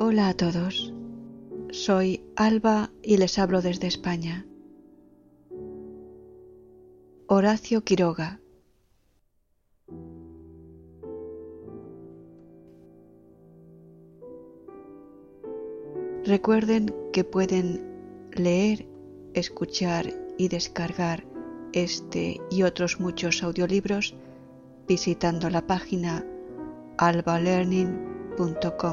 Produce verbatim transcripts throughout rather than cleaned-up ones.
Hola a todos, soy Alba y les hablo desde España. Horacio Quiroga. Recuerden que pueden leer, escuchar y descargar este y otros muchos audiolibros visitando la página alba learning punto com.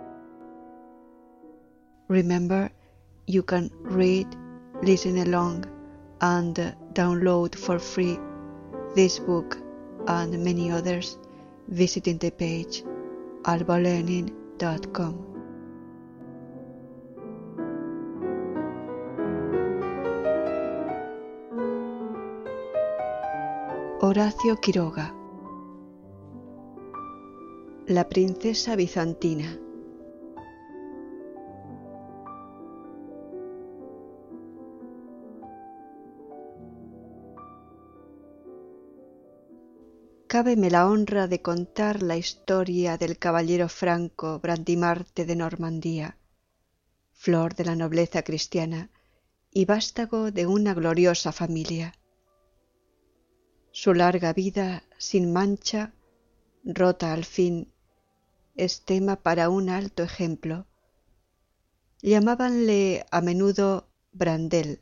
Remember, you can read, listen along, and download for free this book and many others visiting the page alba learning dot com. Horacio Quiroga. La princesa bizantina. Cábeme la honra de contar la historia del caballero franco Brandimarte de Normandía, flor de la nobleza cristiana y vástago de una gloriosa familia. Su larga vida sin mancha, rota al fin, es tema para un alto ejemplo. Llamábanle a menudo Brandel.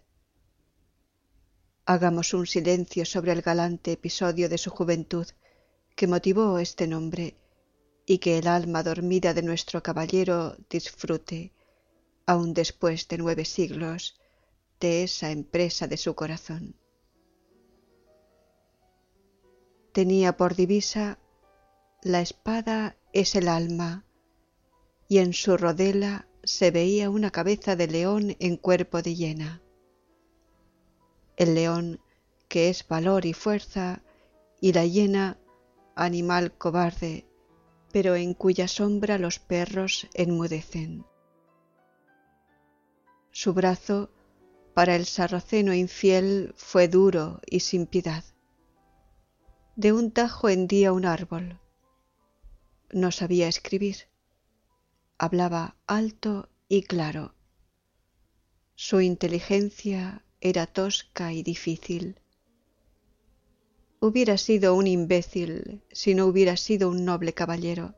Hagamos un silencio sobre el galante episodio de su juventud que motivó este nombre y que el alma dormida de nuestro caballero disfrute, aun después de nueve siglos, de esa empresa de su corazón. Tenía por divisa: la espada es el alma, y en su rodela se veía una cabeza de león en cuerpo de hiena. El león, que es valor y fuerza, y la hiena, animal cobarde, pero en cuya sombra los perros enmudecen. Su brazo, para el sarraceno infiel, fue duro y sin piedad. De un tajo hendía un árbol. No sabía escribir. Hablaba alto y claro. Su inteligencia era tosca y difícil. Hubiera sido un imbécil si no hubiera sido un noble caballero.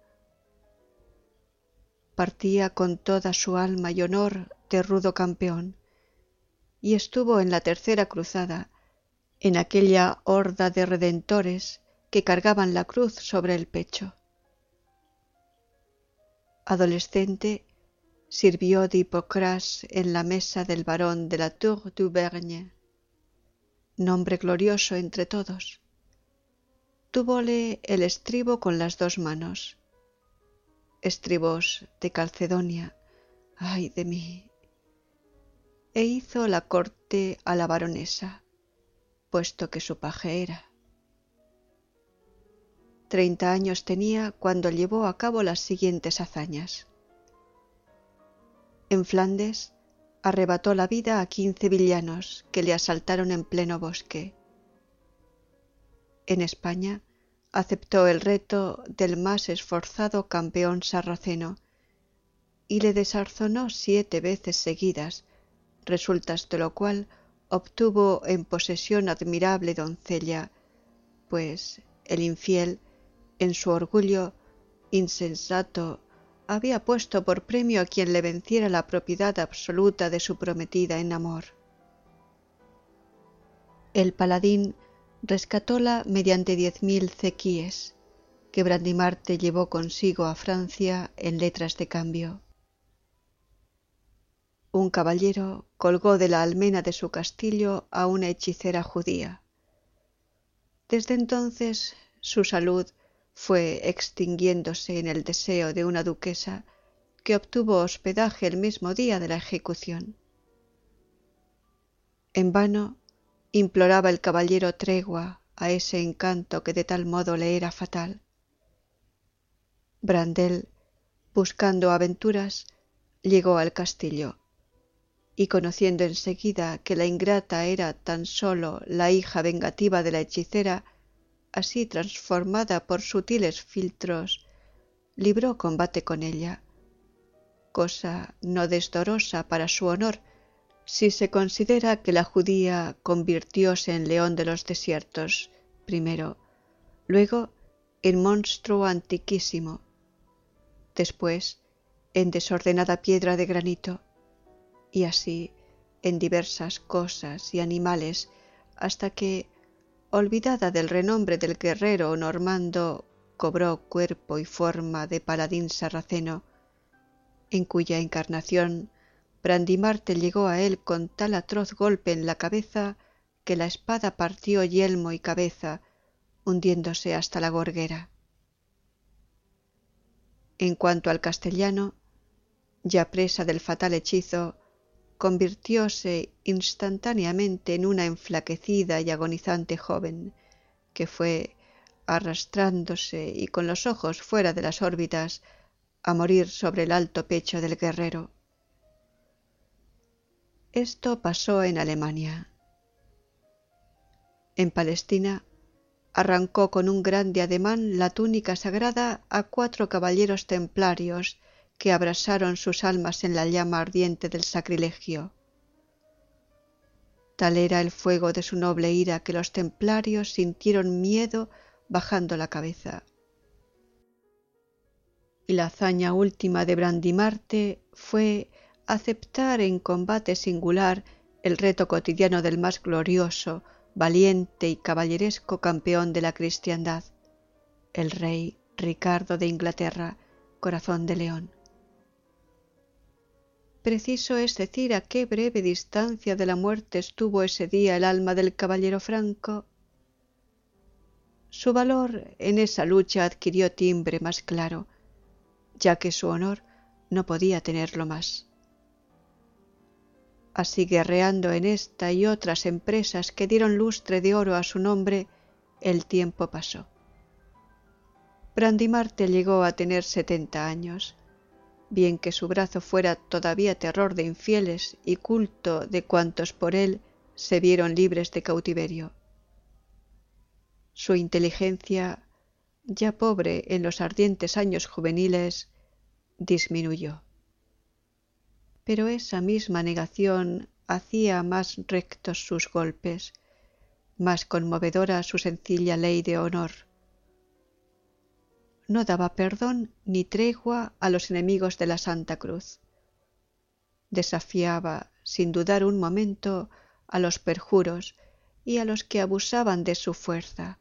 Partía con toda su alma y honor de rudo campeón, y estuvo en la tercera cruzada, en aquella horda de redentores que cargaban la cruz sobre el pecho. Adolescente, sirvió de hipocrás en la mesa del barón de la Tour d'Auvergne, nombre glorioso entre todos. Túvole el estribo con las dos manos. Estribos de Calcedonia, ay de mí. E hizo la corte a la baronesa, puesto que su paje era. Treinta años tenía cuando llevó a cabo las siguientes hazañas. En Flandes arrebató la vida a quince villanos que le asaltaron en pleno bosque. En España aceptó el reto del más esforzado campeón sarraceno y le desarzonó siete veces seguidas, resultas de lo cual obtuvo en posesión admirable doncella, pues el infiel, en su orgullo insensato, había puesto por premio a quien le venciera la propiedad absoluta de su prometida en amor. El paladín rescatóla mediante diez mil cequíes, que Brandimarte llevó consigo a Francia en letras de cambio. Un caballero colgó de la almena de su castillo a una hechicera judía. Desde entonces su salud fue extinguiéndose en el deseo de una duquesa que obtuvo hospedaje el mismo día de la ejecución. En vano imploraba el caballero tregua a ese encanto que de tal modo le era fatal. Brandel, buscando aventuras, llegó al castillo, y conociendo enseguida que la ingrata era tan sólo la hija vengativa de la hechicera, así transformada por sutiles filtros, libró combate con ella, cosa no desdorosa para su honor, si se considera que la judía convirtióse en león de los desiertos, primero, luego en monstruo antiquísimo, después en desordenada piedra de granito, y así en diversas cosas y animales, hasta que, olvidada del renombre del guerrero normando, cobró cuerpo y forma de paladín sarraceno, en cuya encarnación Brandimarte llegó a él con tal atroz golpe en la cabeza que la espada partió yelmo y cabeza, hundiéndose hasta la gorguera. En cuanto al castellano, ya presa del fatal hechizo, convirtióse instantáneamente en una enflaquecida y agonizante joven, que fue, arrastrándose y con los ojos fuera de las órbitas, a morir sobre el alto pecho del guerrero. Esto pasó en Alemania. En Palestina arrancó con un grande ademán la túnica sagrada a cuatro caballeros templarios que abrasaron sus almas en la llama ardiente del sacrilegio. Tal era el fuego de su noble ira que los templarios sintieron miedo bajando la cabeza. Y la hazaña última de Brandimarte fue aceptar en combate singular el reto cotidiano del más glorioso, valiente y caballeresco campeón de la cristiandad, el rey Ricardo de Inglaterra, corazón de león. Preciso es decir a qué breve distancia de la muerte estuvo ese día el alma del caballero franco. Su valor en esa lucha adquirió timbre más claro, ya que su honor no podía tenerlo más. Así, guerreando en esta y otras empresas que dieron lustre de oro a su nombre, el tiempo pasó. Brandimarte llegó a tener setenta años, bien que su brazo fuera todavía terror de infieles y culto de cuantos por él se vieron libres de cautiverio. Su inteligencia, ya pobre en los ardientes años juveniles, disminuyó. Pero esa misma negación hacía más rectos sus golpes, más conmovedora su sencilla ley de honor. No daba perdón ni tregua a los enemigos de la Santa Cruz. Desafiaba, sin dudar un momento, a los perjuros y a los que abusaban de su fuerza.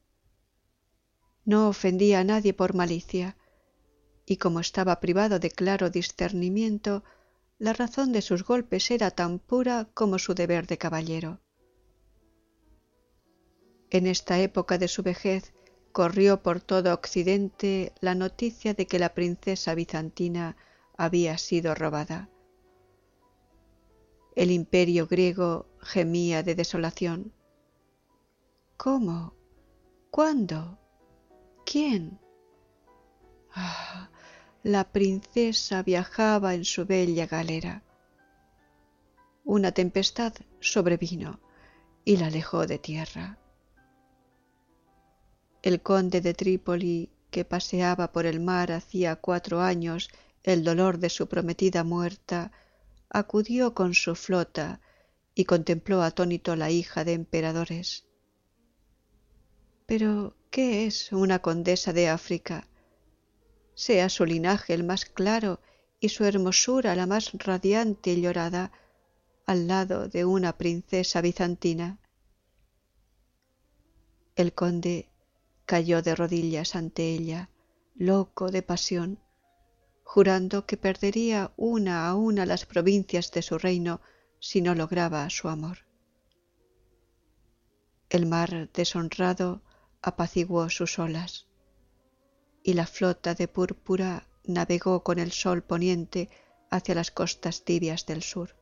No ofendía a nadie por malicia, y como estaba privado de claro discernimiento, la razón de sus golpes era tan pura como su deber de caballero. En esta época de su vejez corrió por todo Occidente la noticia de que la princesa bizantina había sido robada. El imperio griego gemía de desolación. ¿Cómo? ¿Cuándo? ¿Quién? Ah, la princesa viajaba en su bella galera. Una tempestad sobrevino y la alejó de tierra. El conde de Trípoli, que paseaba por el mar hacía cuatro años el dolor de su prometida muerta, acudió con su flota y contempló atónito la hija de emperadores. Pero, ¿qué es una condesa de África? Sea su linaje el más claro y su hermosura la más radiante y llorada, al lado de una princesa bizantina. El conde cayó de rodillas ante ella, loco de pasión, jurando que perdería una a una las provincias de su reino si no lograba su amor. El mar deshonrado apaciguó sus olas, y la flota de púrpura navegó con el sol poniente hacia las costas tibias del sur.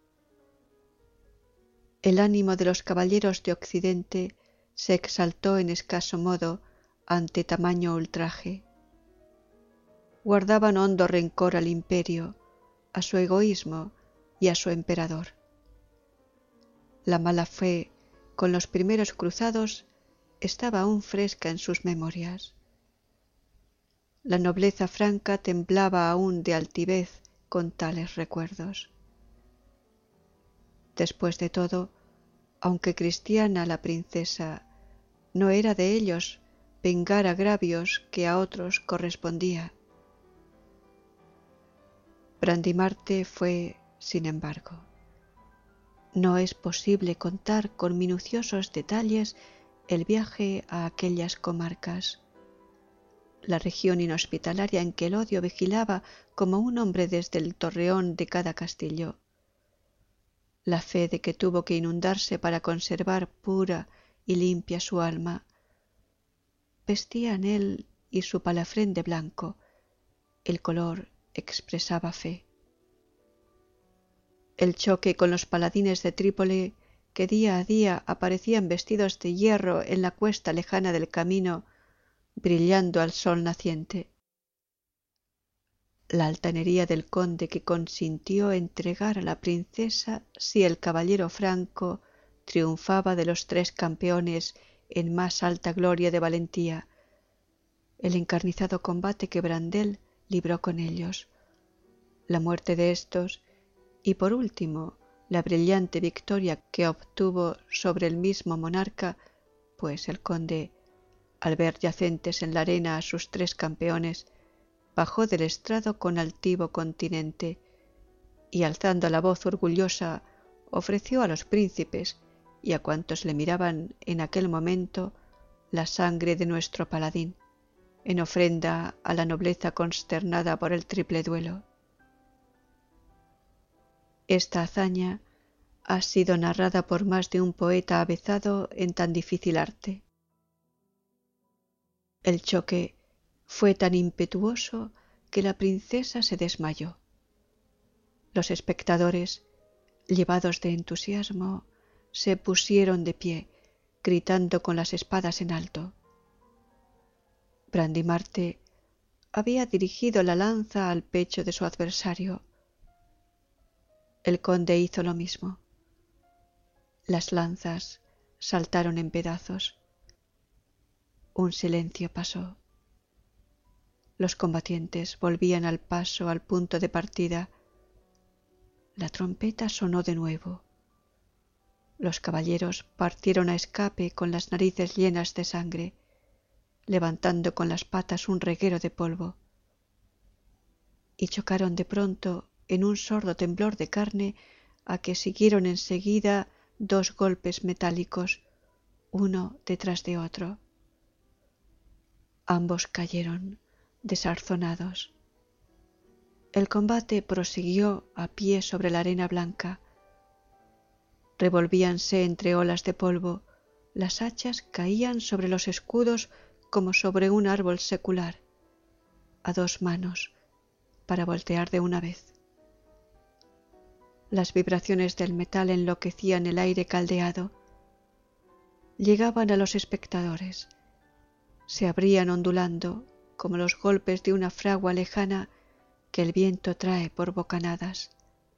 El ánimo de los caballeros de Occidente se exaltó en escaso modo ante tamaño ultraje. Guardaban hondo rencor al imperio, a su egoísmo y a su emperador. La mala fe con los primeros cruzados estaba aún fresca en sus memorias. La nobleza franca temblaba aún de altivez con tales recuerdos. Después de todo, aunque cristiana la princesa, no era de ellos vengar agravios que a otros correspondía. Brandimarte fue, sin embargo. No es posible contar con minuciosos detalles el viaje a aquellas comarcas, la región inhospitalaria en que el odio vigilaba como un hombre desde el torreón de cada castillo, la fe de que tuvo que inundarse para conservar pura y limpia su alma. Vestían él y su palafrén de blanco, el color expresaba fe. El choque con los paladines de Trípoli, que día a día aparecían vestidos de hierro en la cuesta lejana del camino, brillando al sol naciente. La altanería del conde, que consintió entregar a la princesa si el caballero franco triunfaba de los tres campeones en más alta gloria de valentía, el encarnizado combate que Brandel libró con ellos, la muerte de éstos y, por último, la brillante victoria que obtuvo sobre el mismo monarca, pues el conde, al ver yacentes en la arena a sus tres campeones, bajó del estrado con altivo continente y, alzando la voz orgullosa, ofreció a los príncipes y a cuantos le miraban en aquel momento la sangre de nuestro paladín, en ofrenda a la nobleza consternada por el triple duelo. Esta hazaña ha sido narrada por más de un poeta avezado en tan difícil arte. El choque fue tan impetuoso que la princesa se desmayó. Los espectadores, llevados de entusiasmo, se pusieron de pie, gritando con las espadas en alto. Brandimarte había dirigido la lanza al pecho de su adversario. El conde hizo lo mismo. Las lanzas saltaron en pedazos. Un silencio pasó. Los combatientes volvían al paso al punto de partida. La trompeta sonó de nuevo. Los caballeros partieron a escape con las narices llenas de sangre, levantando con las patas un reguero de polvo, y chocaron de pronto en un sordo temblor de carne a que siguieron enseguida dos golpes metálicos, uno detrás de otro. Ambos cayeron desarzonados. El combate prosiguió a pie sobre la arena blanca. Revolvíanse entre olas de polvo, las hachas caían sobre los escudos como sobre un árbol secular, a dos manos, para voltear de una vez. Las vibraciones del metal enloquecían el aire caldeado. Llegaban a los espectadores, se abrían ondulando como los golpes de una fragua lejana que el viento trae por bocanadas.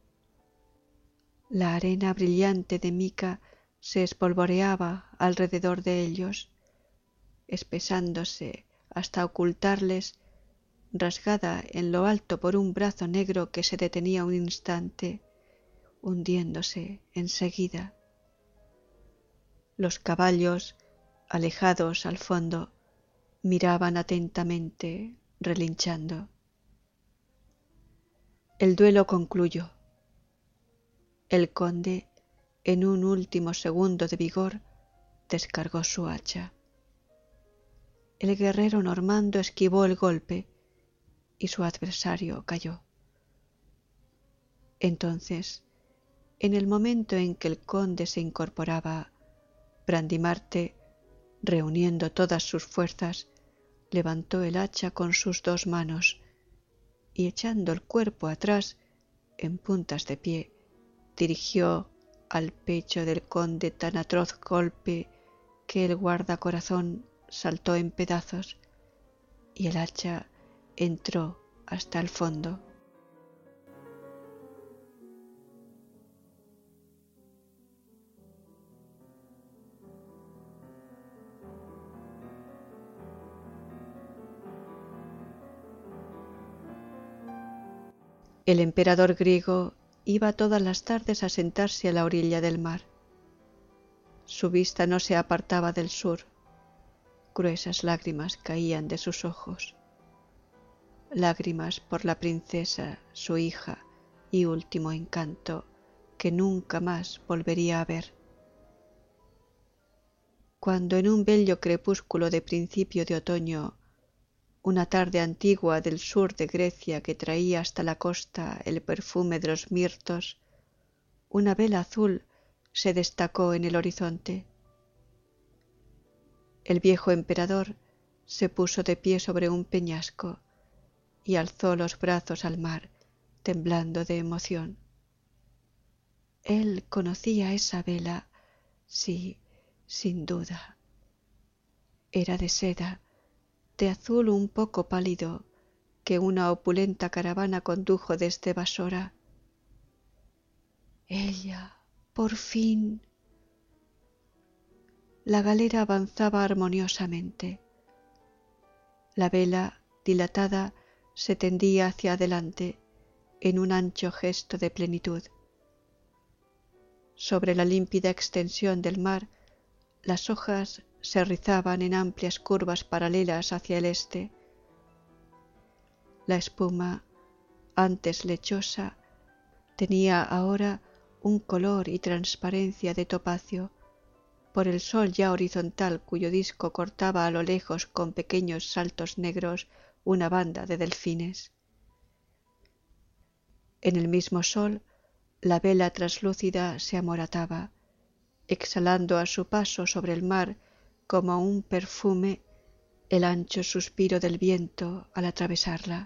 La arena brillante de mica se espolvoreaba alrededor de ellos, espesándose hasta ocultarles, rasgada en lo alto por un brazo negro que se detenía un instante, hundiéndose enseguida. Los caballos, alejados al fondo, miraban atentamente, relinchando. El duelo concluyó. El conde, en un último segundo de vigor, descargó su hacha. El guerrero normando esquivó el golpe y su adversario cayó. Entonces, en el momento en que el conde se incorporaba, Brandimarte, reuniendo todas sus fuerzas, levantó el hacha con sus dos manos y, echando el cuerpo atrás, en puntas de pie, dirigió al pecho del conde tan atroz golpe que el guardacorazón saltó en pedazos y el hacha entró hasta el fondo. El emperador griego iba todas las tardes a sentarse a la orilla del mar. Su vista no se apartaba del sur. Gruesas lágrimas caían de sus ojos. Lágrimas por la princesa, su hija y último encanto, que nunca más volvería a ver. Cuando en un bello crepúsculo de principio de otoño, una tarde antigua del sur de Grecia que traía hasta la costa el perfume de los mirtos, una vela azul se destacó en el horizonte. El viejo emperador se puso de pie sobre un peñasco y alzó los brazos al mar, temblando de emoción. Él conocía esa vela, sí, sin duda. Era de seda, de azul un poco pálido, que una opulenta caravana condujo desde Basora. Ella, por fin. La galera avanzaba armoniosamente. La vela, dilatada, se tendía hacia adelante en un ancho gesto de plenitud. Sobre la límpida extensión del mar, las hojas se rizaban en amplias curvas paralelas hacia el este. La espuma, antes lechosa, tenía ahora un color y transparencia de topacio, por el sol ya horizontal cuyo disco cortaba a lo lejos con pequeños saltos negros una banda de delfines. En el mismo sol, la vela traslúcida se amorataba, exhalando a su paso sobre el mar como un perfume el ancho suspiro del viento al atravesarla.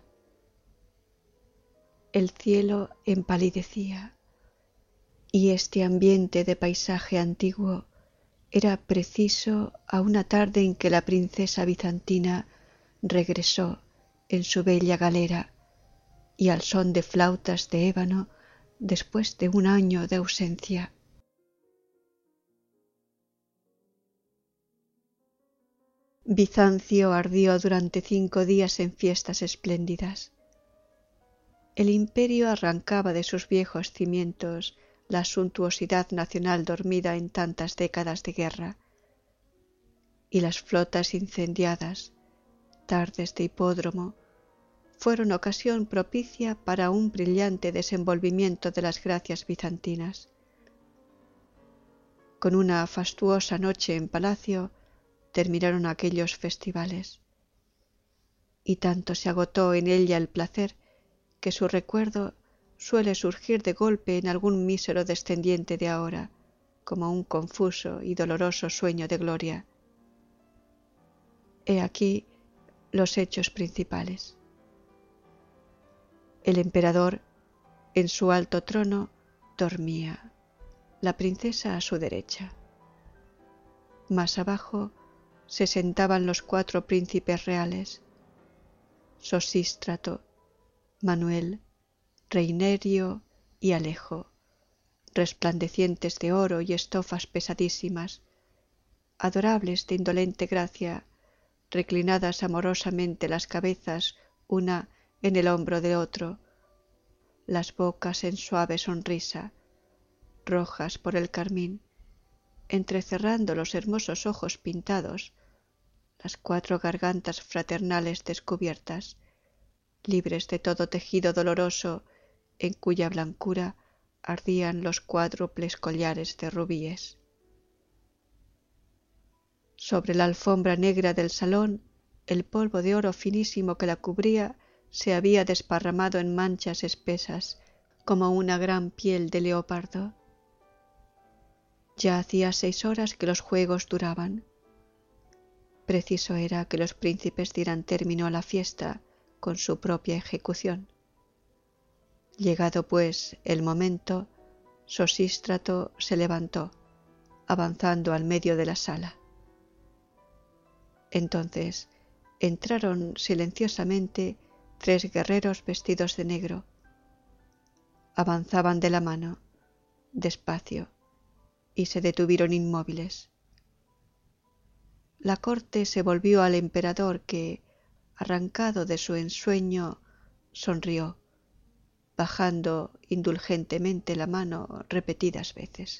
El cielo empalidecía, y este ambiente de paisaje antiguo era preciso a una tarde en que la princesa bizantina regresó en su bella galera y al son de flautas de ébano después de un año de ausencia. Bizancio ardió durante cinco días en fiestas espléndidas. El imperio arrancaba de sus viejos cimientos la suntuosidad nacional dormida en tantas décadas de guerra, y las flotas incendiadas, tardes de hipódromo, fueron ocasión propicia para un brillante desenvolvimiento de las gracias bizantinas. Con una fastuosa noche en palacio terminaron aquellos festivales, y tanto se agotó en ella el placer que su recuerdo suele surgir de golpe en algún mísero descendiente de ahora, como un confuso y doloroso sueño de gloria. He aquí los hechos principales. El emperador, en su alto trono, dormía, la princesa a su derecha. Más abajo se sentaban los cuatro príncipes reales, Sosístrato, Manuel, Reinerio y Alejo, resplandecientes de oro y estofas pesadísimas, adorables de indolente gracia, reclinadas amorosamente las cabezas una en el hombro de otro, las bocas en suave sonrisa, rojas por el carmín, entrecerrando los hermosos ojos pintados, las cuatro gargantas fraternales descubiertas, libres de todo tejido doloroso, en cuya blancura ardían los cuádruples collares de rubíes. Sobre la alfombra negra del salón, el polvo de oro finísimo que la cubría se había desparramado en manchas espesas, como una gran piel de leopardo. Ya hacía seis horas que los juegos duraban. Preciso era que los príncipes dieran término a la fiesta con su propia ejecución. Llegado pues el momento, Sosístrato se levantó, avanzando al medio de la sala. Entonces entraron silenciosamente tres guerreros vestidos de negro. Avanzaban de la mano, despacio, y se detuvieron inmóviles. La corte se volvió al emperador que, arrancado de su ensueño, sonrió, bajando indulgentemente la mano repetidas veces.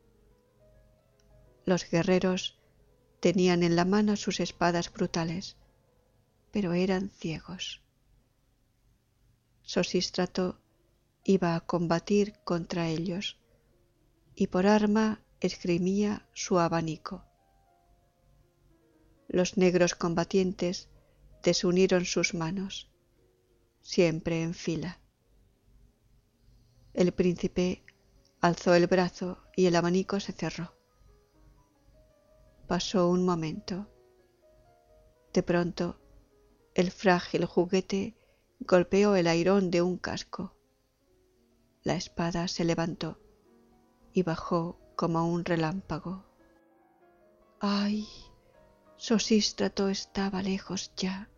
Los guerreros tenían en la mano sus espadas brutales, pero eran ciegos. Sosístrato iba a combatir contra ellos, y por arma esgrimía su abanico. Los negros combatientes desunieron sus manos, siempre en fila. El príncipe alzó el brazo y el abanico se cerró. Pasó un momento. De pronto, el frágil juguete golpeó el airón de un casco. La espada se levantó y bajó como un relámpago. ¡Ay! Sosístrato estaba lejos ya.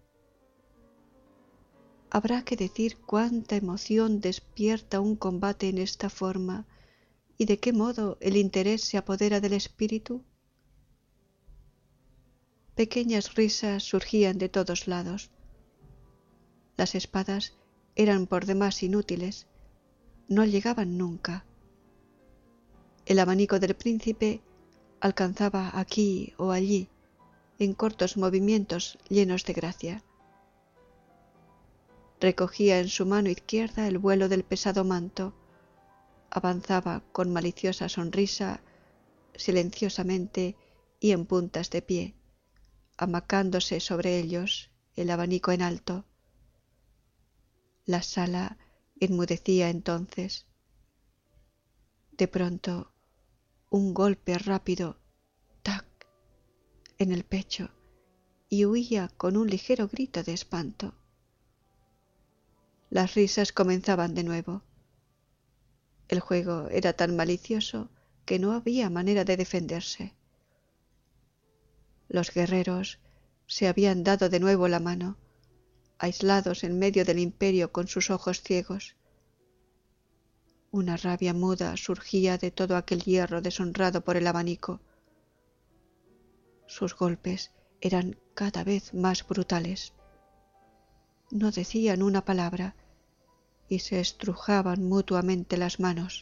Habrá que decir cuánta emoción despierta un combate en esta forma y de qué modo el interés se apodera del espíritu. Pequeñas risas surgían de todos lados. Las espadas eran por demás inútiles, no llegaban nunca. El abanico del príncipe alcanzaba aquí o allí, en cortos movimientos llenos de gracia. Recogía en su mano izquierda el vuelo del pesado manto, avanzaba con maliciosa sonrisa, silenciosamente y en puntas de pie, amacándose sobre ellos, el abanico en alto. La sala enmudecía entonces. De pronto, un golpe rápido, tac, en el pecho, y huía con un ligero grito de espanto. Las risas comenzaban de nuevo. El juego era tan malicioso que no había manera de defenderse. Los guerreros se habían dado de nuevo la mano, aislados en medio del imperio con sus ojos ciegos. Una rabia muda surgía de todo aquel hierro deshonrado por el abanico. Sus golpes eran cada vez más brutales. No decían una palabra y se estrujaban mutuamente las manos.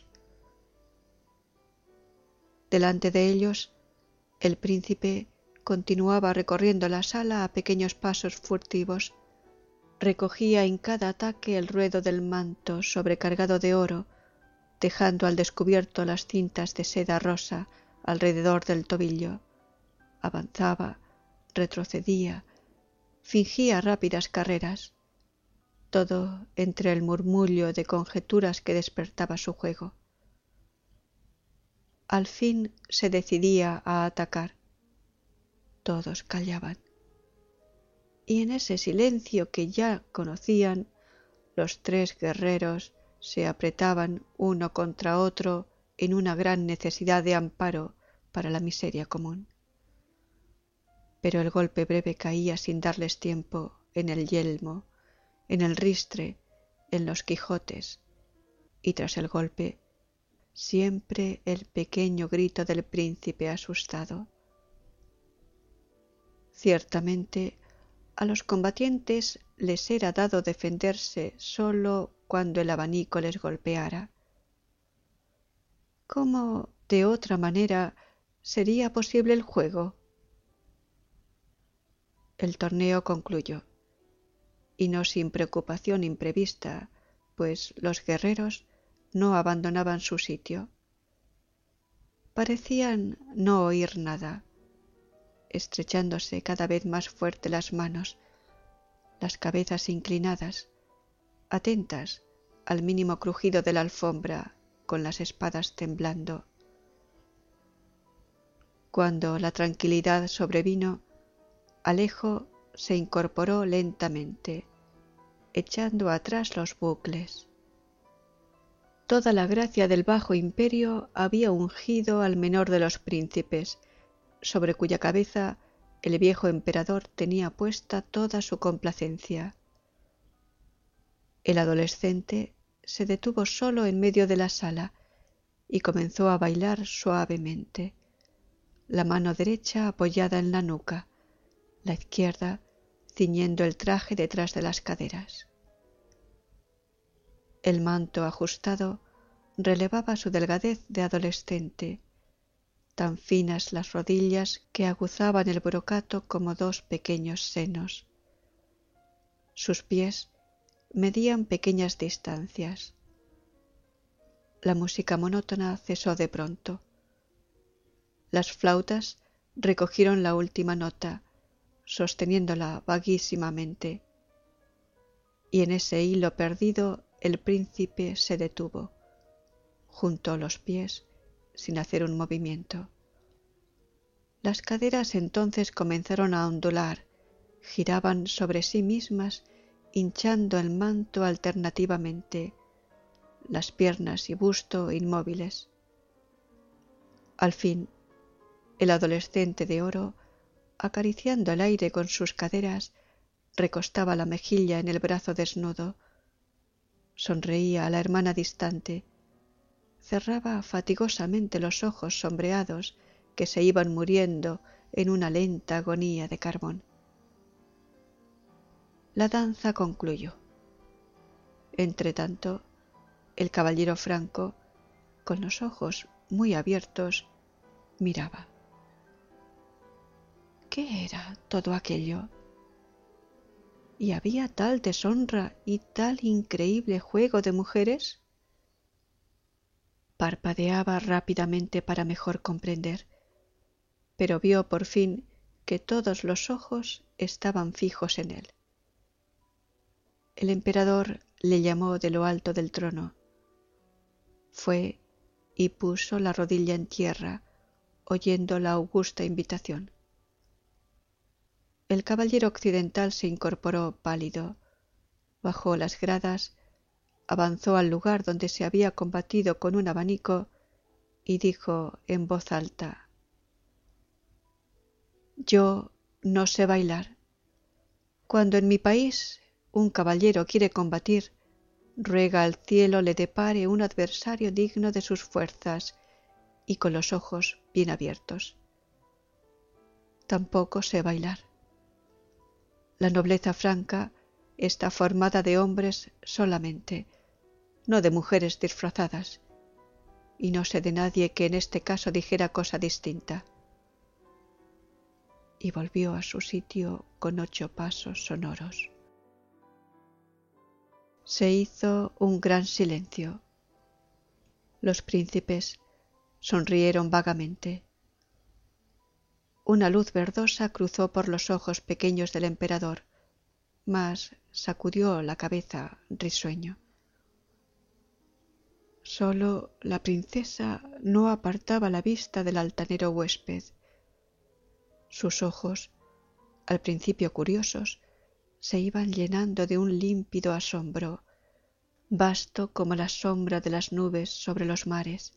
Delante de ellos, el príncipe continuaba recorriendo la sala a pequeños pasos furtivos. Recogía en cada ataque el ruedo del manto sobrecargado de oro, dejando al descubierto las cintas de seda rosa alrededor del tobillo. Avanzaba, retrocedía, fingía rápidas carreras, todo entre el murmullo de conjeturas que despertaba su juego. Al fin se decidía a atacar. Todos callaban, y en ese silencio que ya conocían, los tres guerreros se apretaban uno contra otro en una gran necesidad de amparo para la miseria común. Pero el golpe breve caía sin darles tiempo en el yelmo, en el ristre, en los quijotes, y tras el golpe siempre el pequeño grito del príncipe asustado. Ciertamente, a los combatientes les era dado defenderse sólo cuando el abanico les golpeara. ¿Cómo, de otra manera, sería posible el juego? El torneo concluyó, y no sin preocupación imprevista, pues los guerreros no abandonaban su sitio. Parecían no oír nada, estrechándose cada vez más fuerte las manos, las cabezas inclinadas, atentas al mínimo crujido de la alfombra, con las espadas temblando. Cuando la tranquilidad sobrevino, Alejo se incorporó lentamente, echando atrás los bucles. Toda la gracia del bajo imperio había ungido al menor de los príncipes, sobre cuya cabeza el viejo emperador tenía puesta toda su complacencia. El adolescente se detuvo solo en medio de la sala y comenzó a bailar suavemente, la mano derecha apoyada en la nuca, la izquierda ciñendo el traje detrás de las caderas. El manto ajustado relevaba su delgadez de adolescente, tan finas las rodillas que aguzaban el brocato como dos pequeños senos. Sus pies medían pequeñas distancias. La música monótona cesó de pronto. Las flautas recogieron la última nota, sosteniéndola vaguísimamente, y en ese hilo perdido el príncipe se detuvo, juntó los pies sin hacer un movimiento. Las caderas entonces comenzaron a ondular, giraban sobre sí mismas, hinchando el manto alternativamente, las piernas y busto inmóviles. Al fin, el adolescente de oro, acariciando el aire con sus caderas, recostaba la mejilla en el brazo desnudo, sonreía a la hermana distante, cerraba fatigosamente los ojos sombreados que se iban muriendo en una lenta agonía de carbón. La danza concluyó. Entretanto, el caballero franco, con los ojos muy abiertos, miraba. ¿Qué era todo aquello? ¿Y había tal deshonra y tal increíble juego de mujeres? Parpadeaba rápidamente para mejor comprender, pero vio por fin que todos los ojos estaban fijos en él. El emperador le llamó de lo alto del trono. Fue y puso la rodilla en tierra, oyendo la augusta invitación. El caballero occidental se incorporó pálido, bajó las gradas, avanzó al lugar donde se había combatido con un abanico y dijo en voz alta: «Yo no sé bailar. Cuando en mi país un caballero quiere combatir, ruega al cielo le depare un adversario digno de sus fuerzas y con los ojos bien abiertos. Tampoco sé bailar. La nobleza franca está formada de hombres solamente, no de mujeres disfrazadas, y no sé de nadie que en este caso dijera cosa distinta». Y volvió a su sitio con ocho pasos sonoros. Se hizo un gran silencio. Los príncipes sonrieron vagamente. Una luz verdosa cruzó por los ojos pequeños del emperador, mas sacudió la cabeza risueño. Sólo la princesa no apartaba la vista del altanero huésped. Sus ojos, al principio curiosos, se iban llenando de un límpido asombro, vasto como la sombra de las nubes sobre los mares.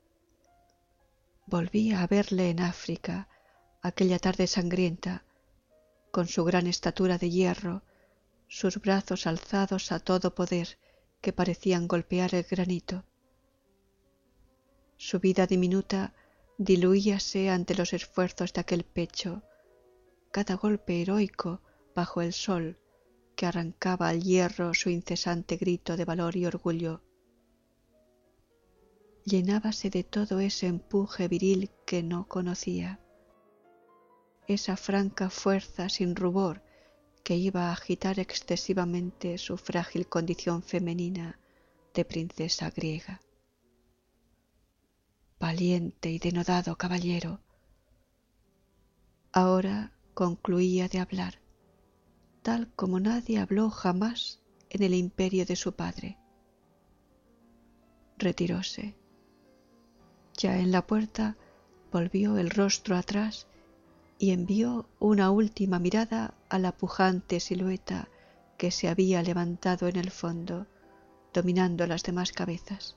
Volvía a verle en África, aquella tarde sangrienta, con su gran estatura de hierro, sus brazos alzados a todo poder que parecían golpear el granito. Su vida diminuta diluíase ante los esfuerzos de aquel pecho, cada golpe heroico bajo el sol que arrancaba al hierro su incesante grito de valor y orgullo. Llenábase de todo ese empuje viril que no conocía, esa franca fuerza sin rubor que iba a agitar excesivamente su frágil condición femenina de princesa griega. Valiente y denodado caballero. Ahora concluía de hablar, tal como nadie habló jamás en el imperio de su padre. Retiróse. Ya en la puerta volvió el rostro atrás y envió una última mirada a la pujante silueta que se había levantado en el fondo, dominando las demás cabezas.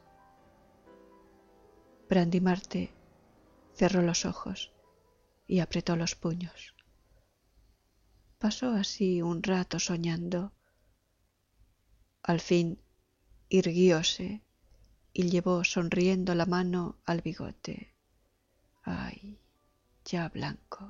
Brandimarte cerró los ojos y apretó los puños. Pasó así un rato soñando. Al fin irguióse y llevó sonriendo la mano al bigote. Ay, ya blanco.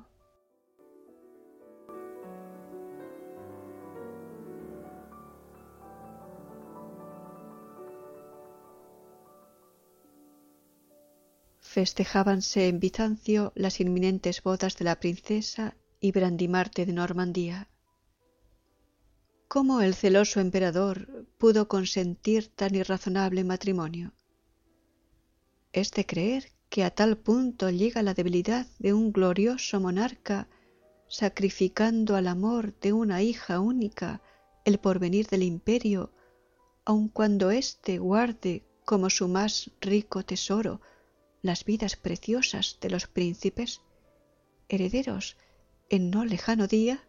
festejábanse en Bizancio las inminentes bodas de la princesa y Brandimarte de Normandía. ¿Cómo el celoso emperador pudo consentir tan irrazonable matrimonio? Es de creer que a tal punto llega la debilidad de un glorioso monarca, sacrificando al amor de una hija única el porvenir del imperio, aun cuando éste guarde como su más rico tesoro las vidas preciosas de los príncipes, herederos en no lejano día.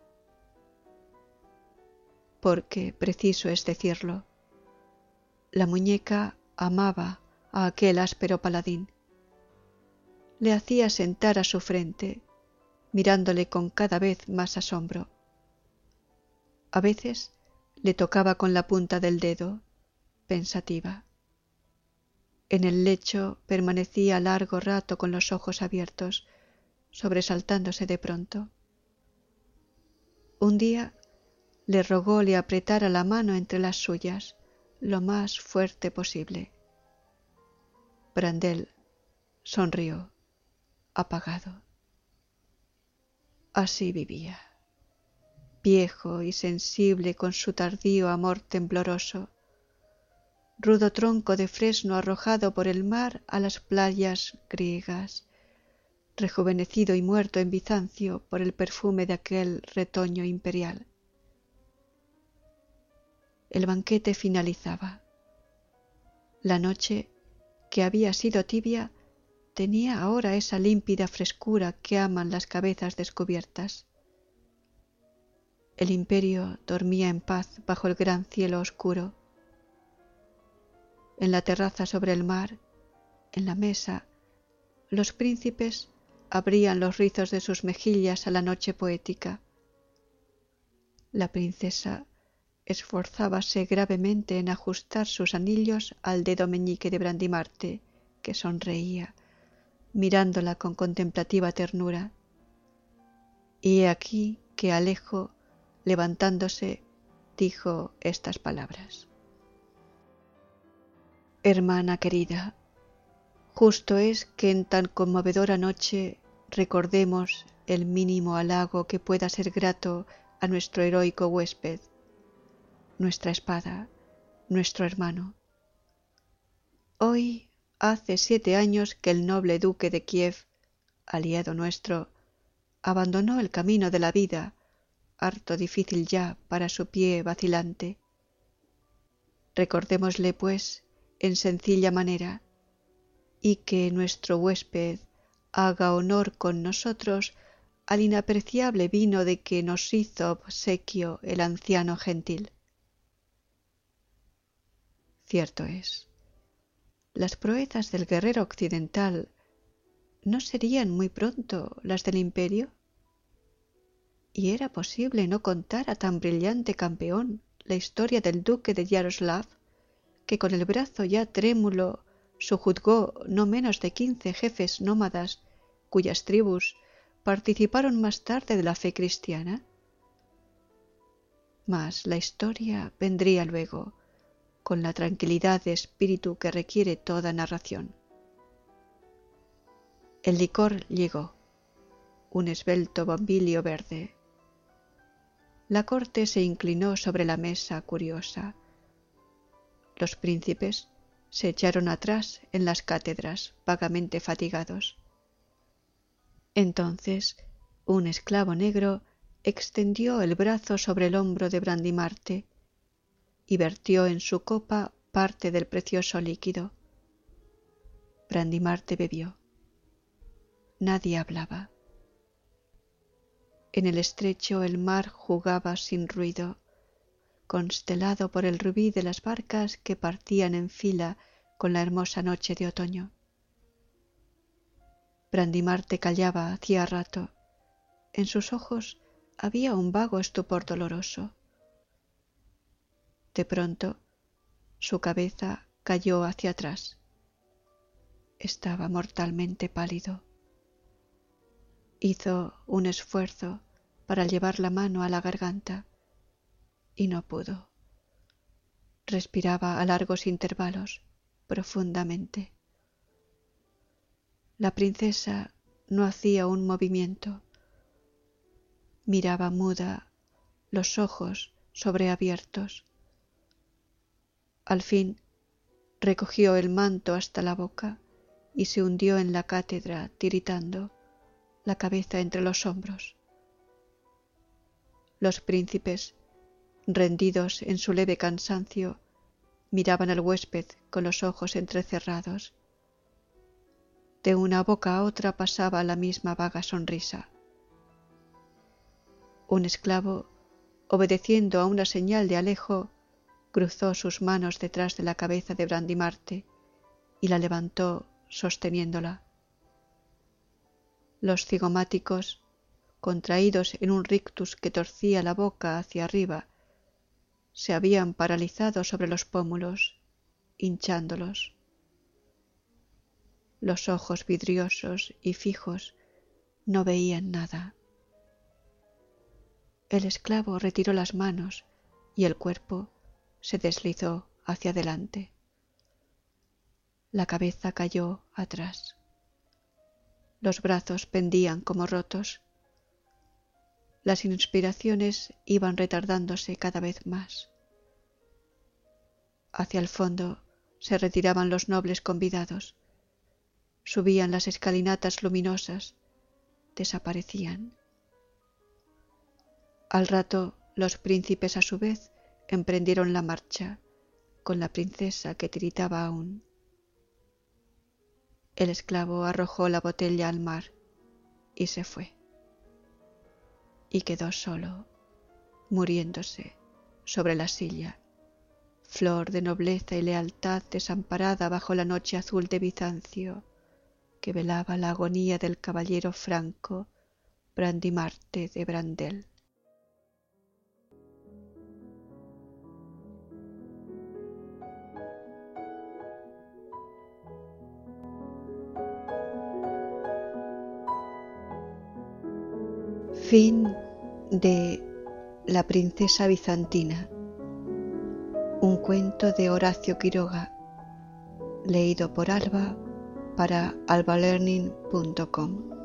Porque, preciso es decirlo, la muñeca amaba a aquel áspero paladín. Le hacía sentar a su frente, mirándole con cada vez más asombro. A veces le tocaba con la punta del dedo, pensativa. En el lecho permanecía largo rato con los ojos abiertos, sobresaltándose de pronto. Un día le rogó le apretara la mano entre las suyas, lo más fuerte posible. Brandel sonrió, apagado. Así vivía, viejo y sensible con su tardío amor tembloroso, rudo tronco de fresno arrojado por el mar a las playas griegas, rejuvenecido y muerto en Bizancio por el perfume de aquel retoño imperial. El banquete finalizaba. La noche, que había sido tibia, tenía ahora esa límpida frescura que aman las cabezas descubiertas. El imperio dormía en paz bajo el gran cielo oscuro. En la terraza sobre el mar, en la mesa, los príncipes abrían los rizos de sus mejillas a la noche poética. La princesa esforzábase gravemente en ajustar sus anillos al dedo meñique de Brandimarte, que sonreía, mirándola con contemplativa ternura. Y he aquí que Alejo, levantándose, dijo estas palabras: Hermana querida, justo es que en tan conmovedora noche recordemos el mínimo halago que pueda ser grato a nuestro heroico huésped, nuestra espada, nuestro hermano. Hoy hace siete años que el noble duque de Kiev, aliado nuestro, abandonó el camino de la vida, harto difícil ya para su pie vacilante. Recordémosle, pues, en sencilla manera, y que nuestro huésped haga honor con nosotros al inapreciable vino de que nos hizo obsequio el anciano gentil. Cierto es, las proezas del guerrero occidental ¿no serían muy pronto las del imperio? Y era posible no contar a tan brillante campeón la historia del duque de Yaroslav, que con el brazo ya trémulo sojuzgó no menos de quince jefes nómadas cuyas tribus participaron más tarde de la fe cristiana. Mas la historia vendría luego, con la tranquilidad de espíritu que requiere toda narración. El licor llegó, un esbelto bombilio verde. La corte se inclinó sobre la mesa curiosa. Los príncipes se echaron atrás en las cátedras, vagamente fatigados. Entonces un esclavo negro extendió el brazo sobre el hombro de Brandimarte y vertió en su copa parte del precioso líquido. Brandimarte bebió. Nadie hablaba. En el estrecho el mar jugaba sin ruido, constelado por el rubí de las barcas que partían en fila con la hermosa noche de otoño. Brandimarte callaba hacía rato. En sus ojos había un vago estupor doloroso. De pronto su cabeza cayó hacia atrás. Estaba mortalmente pálido. Hizo un esfuerzo para llevar la mano a la garganta y no pudo. Respiraba a largos intervalos, profundamente. La princesa no hacía un movimiento. Miraba muda, los ojos sobreabiertos. Al fin recogió el manto hasta la boca y se hundió en la cátedra tiritando, la cabeza entre los hombros. Los príncipes, rendidos en su leve cansancio, miraban al huésped con los ojos entrecerrados. De una boca a otra pasaba la misma vaga sonrisa. Un esclavo, obedeciendo a una señal de Alejo, cruzó sus manos detrás de la cabeza de Brandimarte y la levantó sosteniéndola. Los cigomáticos, contraídos en un rictus que torcía la boca hacia arriba, se habían paralizado sobre los pómulos, hinchándolos. Los ojos vidriosos y fijos no veían nada. El esclavo retiró las manos y el cuerpo se deslizó hacia adelante. La cabeza cayó atrás. Los brazos pendían como rotos. Las inspiraciones iban retardándose cada vez más. Hacia el fondo se retiraban los nobles convidados. Subían las escalinatas luminosas, desaparecían. Al rato los príncipes a su vez emprendieron la marcha, con la princesa que tiritaba aún. El esclavo arrojó la botella al mar y se fue. Y quedó solo, muriéndose sobre la silla, flor de nobleza y lealtad desamparada bajo la noche azul de Bizancio, que velaba la agonía del caballero franco Brandimarte de Brandel. Fin de La princesa bizantina, un cuento de Horacio Quiroga, leído por Alba para albalearning punto com.